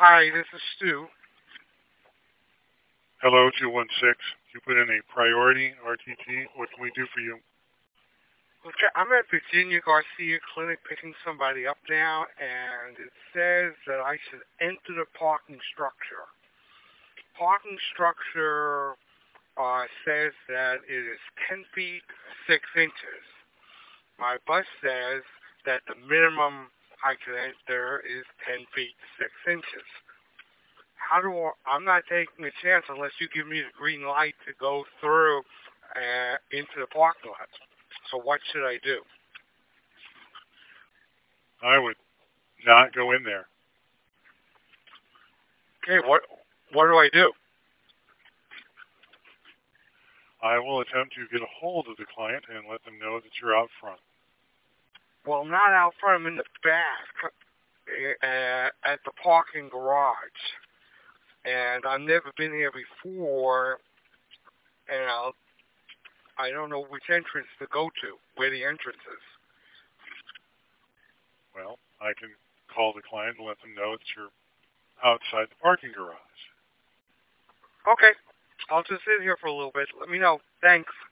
Hi, this is Stu. Hello, 216. You put in a priority RTT. What can we do for you? Okay, I'm at Virginia Garcia Clinic picking somebody up now, and it says that I should enter the parking structure. Parking structure says that it is 10 feet 6 inches. My bus says that the minimum I can enter is 10 feet 6 inches. I'm not taking a chance unless you give me the green light to go through into the parking lot. So what should I do? I would not go in there. Okay, what do I do? I will attempt to get a hold of the client and let them know that you're out front. Well, I'm not out front. I'm in the back at the parking garage, and I've never been here before, and I don't know which entrance to go to, where the entrance is. Well, I can call the client and let them know that you're outside the parking garage. Okay, I'll just sit here for a little bit. Let me know. Thanks.